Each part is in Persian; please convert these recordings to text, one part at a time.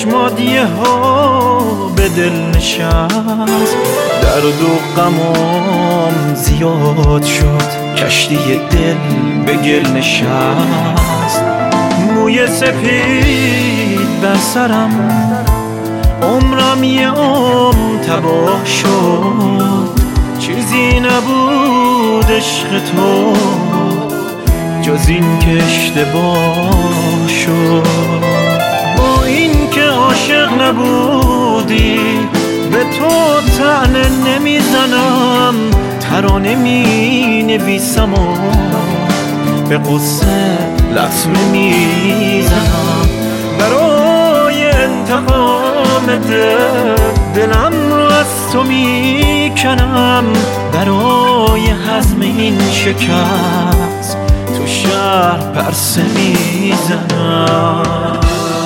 چشمات یه ها به دل نشست، درد و غمام زیاد شد، کشتی دل به گل نشست. موی سپید بر سرم، عمرم یه عمر تباه شد، چیزی نبود عشق تو جز این که اشتباه شد. با این که عاشق نبودی به تو طعنه نمیزنم، ترانه می نویسم و به قصه لطمه میزنم. برای انتقام دلم رو از تو میکنم، برای هضم این شکست تو شهر پرسه میزنم.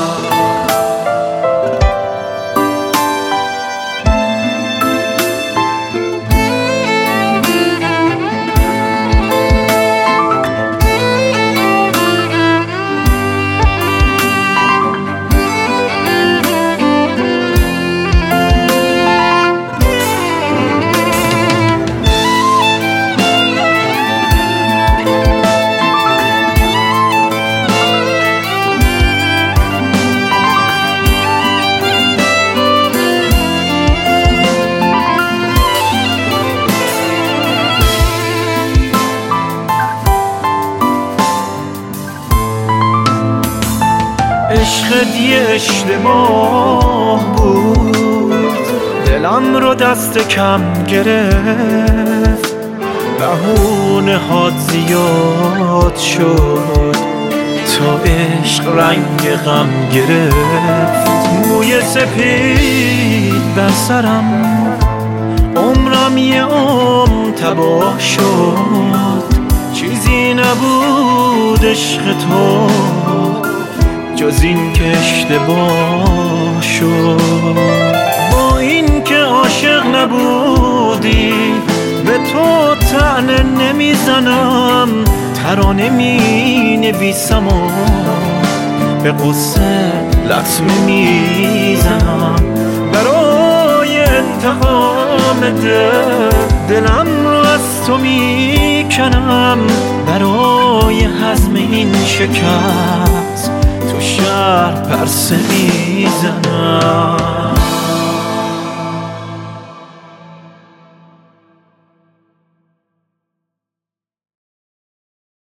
عشقت یه اشتباه بود، دلم رو دست کم گرفت، بهونه هات زیاد شد تا عشق رنگ غم گرفت. موی سپید بر سرم، عمرم یه عمر تباه شد، چیزی نبود عشق تو جز این که اشتباه شد. با این که عاشق نبودی به تو طعنه نمیزنم، ترانه می نویسم و به قصه لطمه میزنم. برای انتقام دلم رو از تو میکنم، برای هضم این شکست تو شهر پرسه میزنم.